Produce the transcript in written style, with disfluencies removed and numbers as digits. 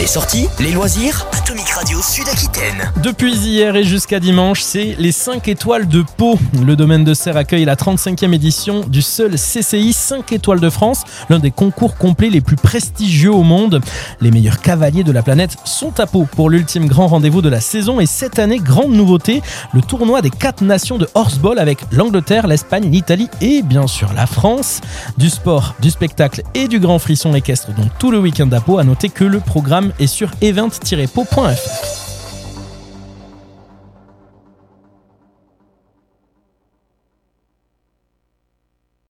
Les sorties, les loisirs, Atomic Radio Sud-Aquitaine. Depuis hier et jusqu'à dimanche, c'est les 5 étoiles de Pau. Le domaine de Serres accueille la 35e édition du seul CCI 5 étoiles de France, l'un des concours complets les plus prestigieux au monde. Les meilleurs cavaliers de la planète sont à Pau pour l'ultime grand rendez-vous de la saison et cette année, grande nouveauté, le tournoi des 4 nations de horseball avec l'Angleterre, l'Espagne, l'Italie et bien sûr la France. Du sport, du spectacle et du grand frisson équestre donc tout le week-end à Pau. À noter que le programme est sur event-pau.fr.